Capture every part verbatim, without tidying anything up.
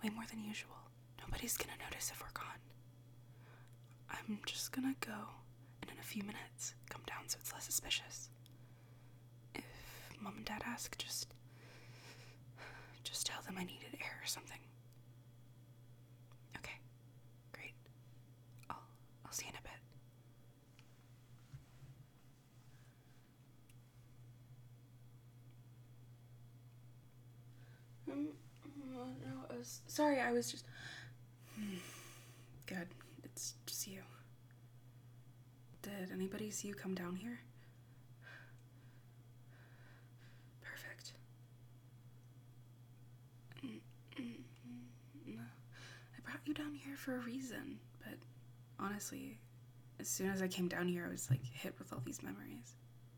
Way more than usual. Nobody's gonna notice if we're gone. I'm just gonna go, and in a few minutes, come down so it's less suspicious. If Mom and Dad ask, just... just tell them I needed air or something. Okay, great. I'll, I'll see you in a bit. Um, no, I was... Sorry, I was just... Good, it's just you. Did anybody see you come down here? Perfect. No, I brought you down here for a reason, but honestly, as soon as I came down here, I was like hit with all these memories.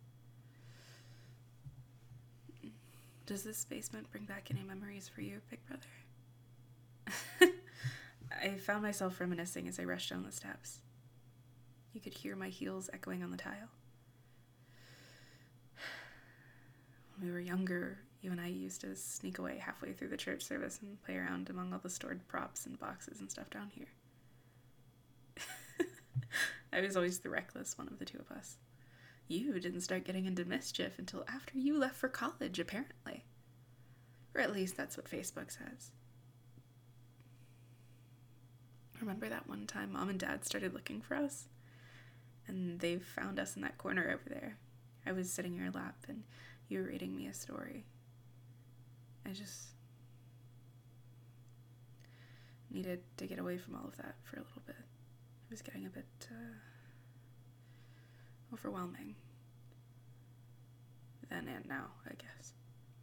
Does this basement bring back any memories for you, Big Brother? I found myself reminiscing as I rushed down the steps. You could hear my heels echoing on the tile. When we were younger, you and I used to sneak away halfway through the church service and play around among all the stored props and boxes and stuff down here. I was always the reckless one of the two of us. You didn't start getting into mischief until after you left for college, apparently. Or at least that's what Facebook says. Remember that one time Mom and Dad started looking for us? And they found us in that corner over there. I was sitting in your lap and you were reading me a story. I just needed to get away from all of that for a little bit. It was getting a bit uh, overwhelming. Then and now, I guess.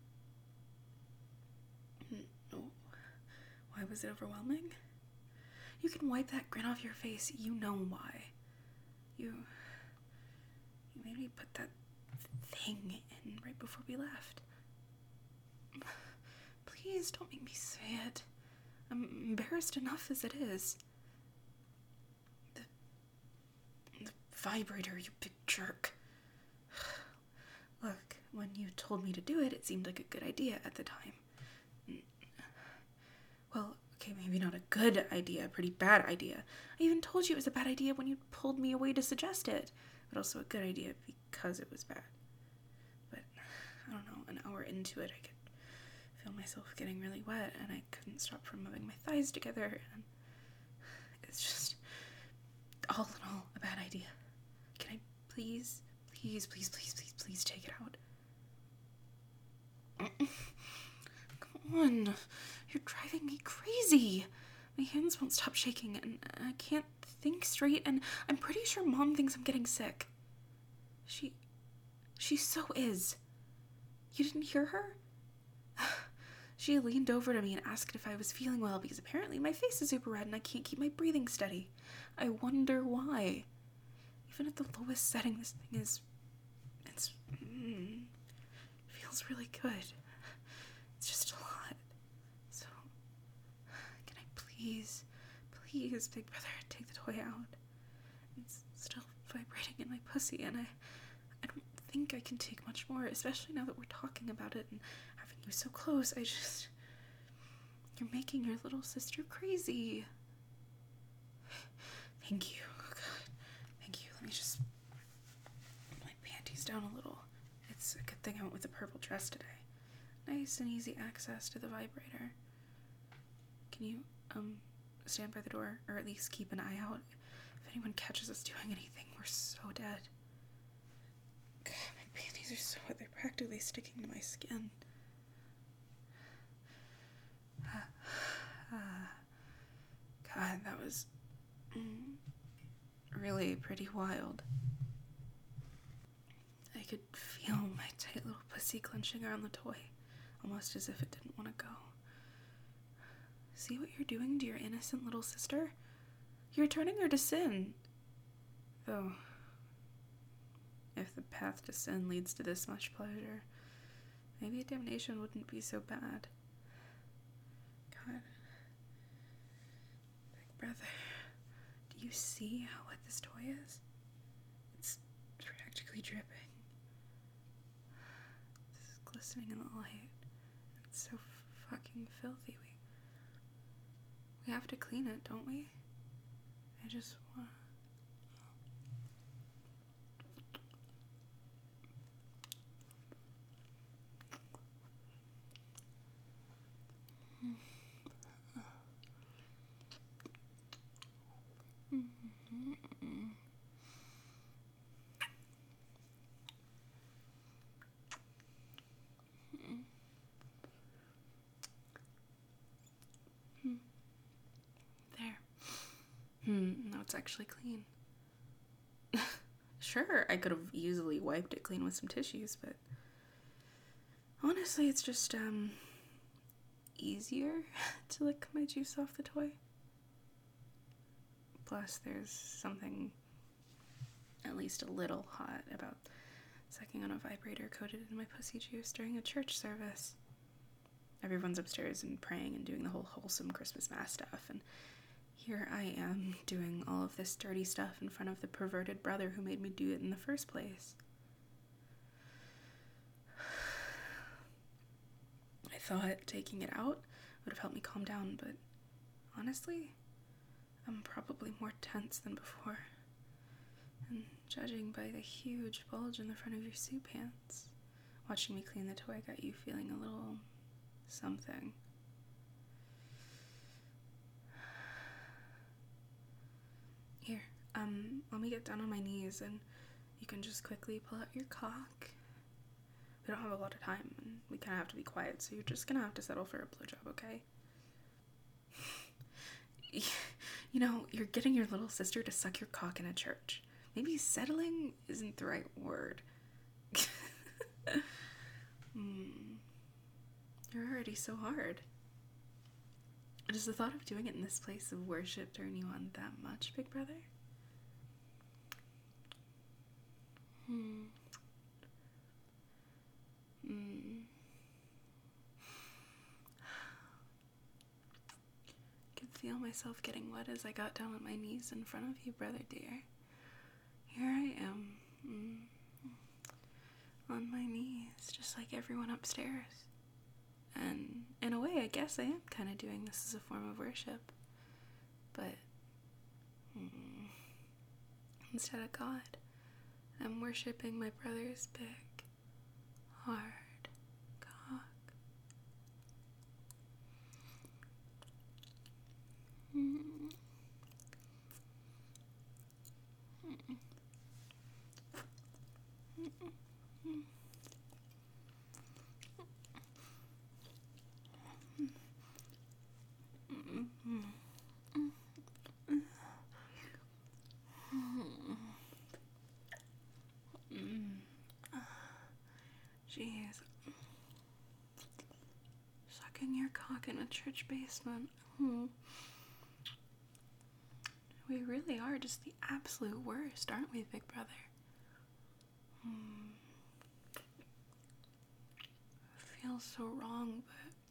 No. Why was it overwhelming? You can wipe that grin off your face. You know why. You... You made me put that thing in right before we left. Please don't make me say it. I'm embarrassed enough as it is. The... The vibrator, you big jerk. Look, when you told me to do it, it seemed like a good idea at the time. Well, okay, maybe not a good idea, a pretty bad idea. I even told you it was a bad idea when you pulled me away to suggest it, but also a good idea because it was bad. But, I don't know, an hour into it, I could feel myself getting really wet, and I couldn't stop from moving my thighs together, and it's just, all in all, a bad idea. Can I please, please, please, please, please, please take it out? Come on. You're driving me crazy. My hands won't stop shaking, and I can't think straight, and I'm pretty sure Mom thinks I'm getting sick. She... She so is. You didn't hear her? She leaned over to me and asked if I was feeling well, because apparently my face is super red and I can't keep my breathing steady. I wonder why. Even at the lowest setting, this thing is... It's... Mm, feels really good. It's just a lot. So, can I please, please, Big Brother, take the toy out? It's still vibrating in my pussy, and I, I don't think I can take much more, especially now that we're talking about it and having you so close. I just, you're making your little sister crazy. Thank you. Oh God. Thank you. Let me just put my panties down a little. It's a good thing I went with the purple dress today. Nice and easy access to the vibrator. Can you, um, stand by the door, or at least keep an eye out? If anyone catches us doing anything, we're so dead. God, my panties are so wet, they're practically sticking to my skin. God, that was mm, really pretty wild. I could feel my tight little pussy clenching around the toy, almost as if it didn't want to go. See what you're doing to your innocent little sister? You're turning her to sin. Though, if the path to sin leads to this much pleasure, maybe damnation wouldn't be so bad. God. Big Brother, do you see how wet this toy is? It's practically dripping. This is glistening in the light. It's so fucking filthy. We, We have to clean it, don't we? I just want... There. Hmm, now it's actually clean. Sure, I could have easily wiped it clean with some tissues, but honestly, it's just, um, easier to lick my juice off the toy. Plus, there's something at least a little hot about sucking on a vibrator coated in my pussy juice during a church service. Everyone's upstairs and praying and doing the whole wholesome Christmas mass stuff, and here I am doing all of this dirty stuff in front of the perverted brother who made me do it in the first place. I thought taking it out would have helped me calm down, but honestly, I'm probably more tense than before. And judging by the huge bulge in the front of your suit pants, watching me clean the toy got you feeling a little something. Here, um, let me get down on my knees and you can just quickly pull out your cock. We don't have a lot of time and we kind of have to be quiet, so you're just gonna have to settle for a blowjob, okay? You know, you're getting your little sister to suck your cock in a church. Maybe settling isn't the right word. mm. You're already so hard. Does the thought of doing it in this place of worship turn you on that much, big brother? Hmm. Hmm. I could feel myself getting wet as I got down on my knees in front of you, brother dear. Here I am, mm, on my knees, just like everyone upstairs. And in a way, I guess I am kind of doing this as a form of worship. But mm, instead of God, I'm worshiping my brother's big, hard cock. Mm. Mm. Mm. Jeez. Sucking your cock in a church basement. Hmm. We really are just the absolute worst, aren't we, big brother? Hmm. It feels so wrong,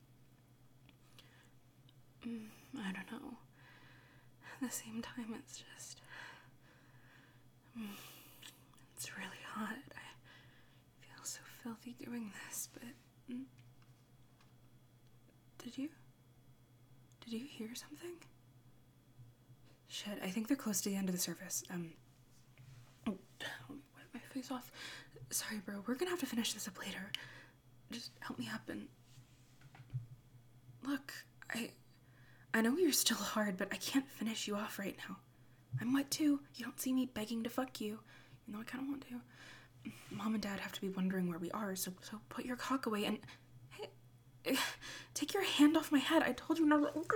but mm, I don't know. At the same time, it's just mm, it's really hot. I feel so filthy doing this, but mm, did you? Did you hear something? Shit, I think they're close to the end of the service. Um, oh, let me wipe my face off. Sorry, bro, we're gonna have to finish this up later. Just help me up and... Look, I... I know you're still hard, but I can't finish you off right now. I'm wet too. You don't see me begging to fuck you, even though I kind of want to. Mom and Dad have to be wondering where we are, so so put your cock away and... Hey, take your hand off my head. I told you not to...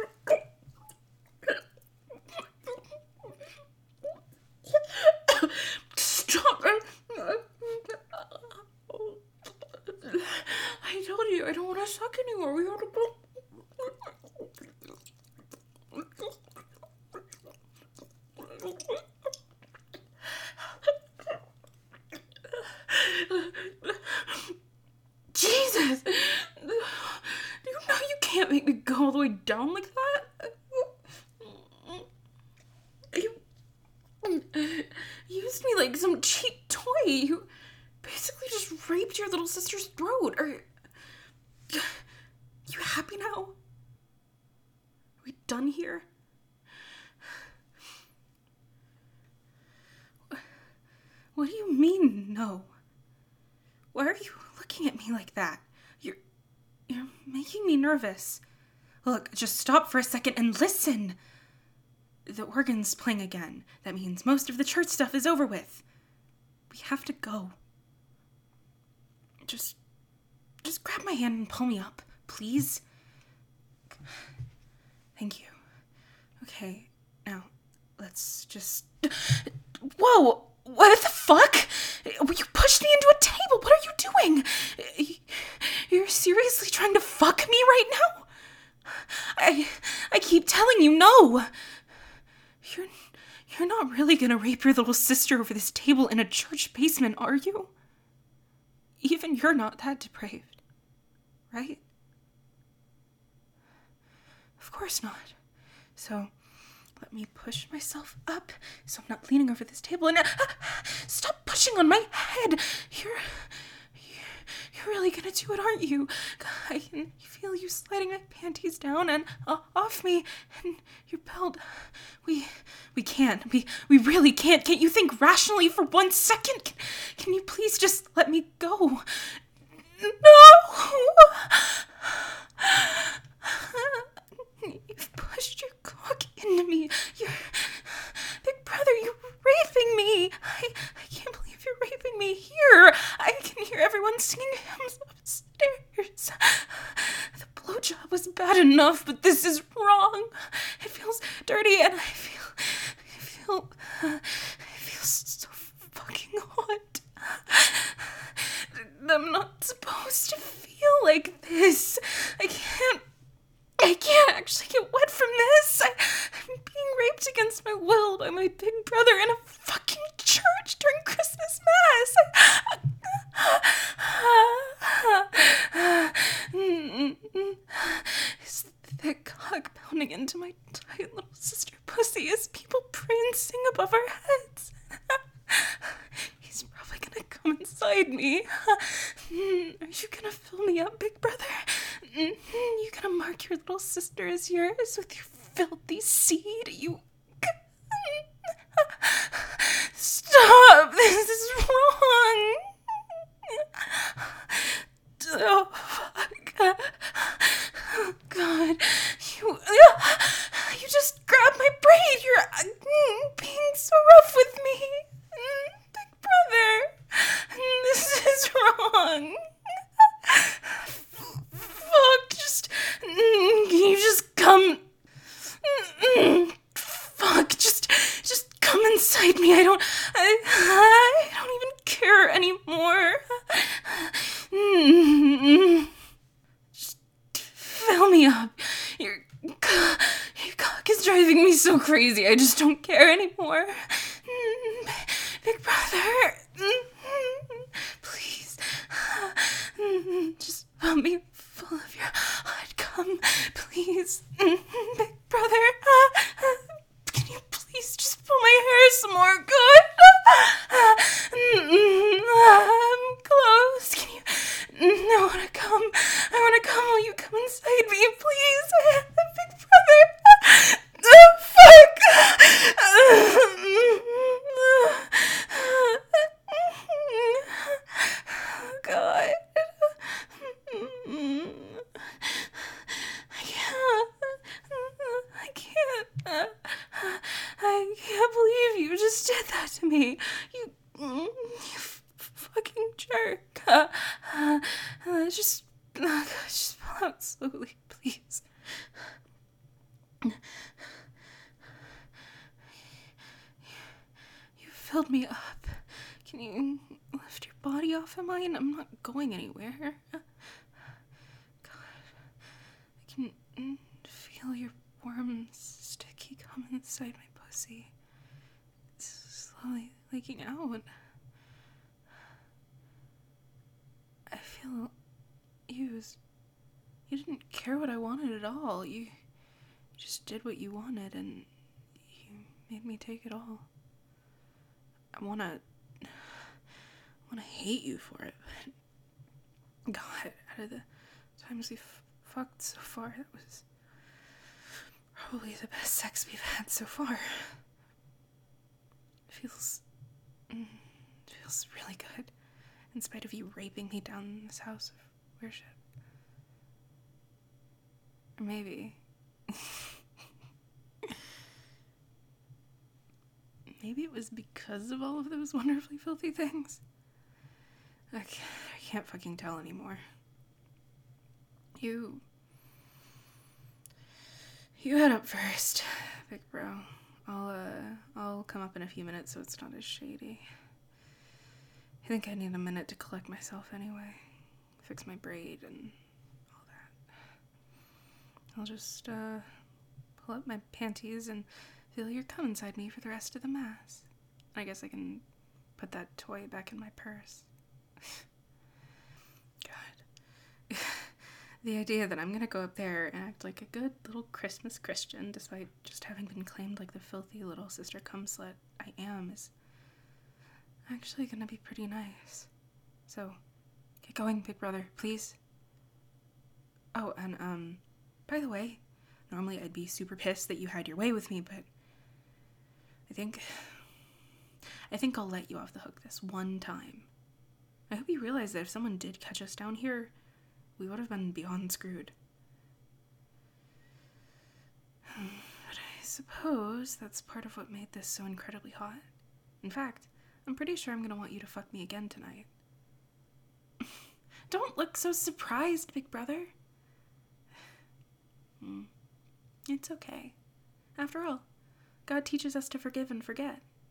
Stop! I told you I don't want to suck anymore. We gotta go. Jesus! Do you know you can't make me go all the way down like that? You used me like some cheap toy. You basically just raped your little sister's throat. Are you happy now? Are we done here? What do you mean, no? Why are you looking at me like that? You're... you're making me nervous. Look, just stop for a second and listen. The organ's playing again. That means most of the church stuff is over with. We have to go. Just... just grab my hand and pull me up, please. Thank you. Okay, now, let's just... Whoa! What the fuck? You pushed me into a table! What are you doing? You're seriously trying to fuck me right now? I... I keep telling you no! You're... you're not really gonna rape your little sister over this table in a church basement, are you? Even you're not that depraved, right? Of course not. So, let me push myself up so I'm not leaning over this table and... Uh, stop pushing on my head! You're... You're really gonna do it, aren't you? I can feel you sliding my panties down and uh, off me and your belt. We... we can't. We, we really can't. Can't you think rationally for one second? Can, can you please just let me go? No! You've pushed your cock into me. You're... Big brother, you're raping me. I, I can't believe you're raping me here. I can hear everyone singing hymns upstairs. The blowjob was bad enough, but this is wrong. It feels dirty and I feel... I feel... Uh, I feel so fucking hot. I'm not supposed to feel like this. I can't... I can't actually get wet from this. I, I'm being raped against my will by my big brother in a fucking church during Christmas Mass. Is that cock pounding into my tight little sister pussy as people pray and sing above our heads? He's probably gonna come inside me. Are you gonna fill me up, big brother? You gonna mark your little sister as yours with your filthy seed? You... Stop! This is wrong! Oh, fuck. Oh, God. You... You just grabbed my braid! You're uh, being so rough with me! Big brother! This is wrong! Fuck, just... Can you just come... Fuck, just... Just come inside me. I don't... I, I don't even care anymore. Just fill me up. Your... Your cock is driving me so crazy. I just don't care anymore. Big brother... Please... Just fill me full of your hot cum, please. Big brother, can you please just pull my hair some more? Good. I'm close. Can you? I wanna come. I wanna come. Will you come inside me, please? Big brother. Oh, fuck. God. I can't. I can't. I can't believe you just did that to me. You, you fucking jerk. Uh, uh, just, uh, just pull out slowly, please. You, you filled me up. Can you lift your body off of mine? I'm not going anywhere. God, I can mm, feel your warm, sticky cum inside my pussy. It's slowly leaking out. I feel used. You didn't care what I wanted at all. You just did what you wanted, and you made me take it all. I wanna... I wanna hate you for it, but... God, out of the times we've fucked so far, that was probably the best sex we've had so far. It feels... It feels really good, in spite of you raping me down in this house of worship. Or maybe... maybe it was because of all of those wonderfully filthy things. I can't, I can't fucking tell anymore. You... You head up first, big bro. I'll, uh, I'll come up in a few minutes so it's not as shady. I think I need a minute to collect myself anyway. Fix my braid and all that. I'll just, uh, pull up my panties and feel your cum inside me for the rest of the mass. I guess I can put that toy back in my purse. God. The idea that I'm gonna go up there and act like a good little Christmas Christian, despite just having been claimed like the filthy little sister cum slut I am, is actually gonna be pretty nice. So, get going, big brother, please. Oh, and, um, by the way, normally I'd be super pissed that you had your way with me, but I think, I think I'll let you off the hook this one time. I hope you realize that if someone did catch us down here, we would have been beyond screwed. But I suppose that's part of what made this so incredibly hot. In fact, I'm pretty sure I'm gonna want you to fuck me again tonight. Don't look so surprised, big brother. Hmm. It's okay. After all, God teaches us to forgive and forget,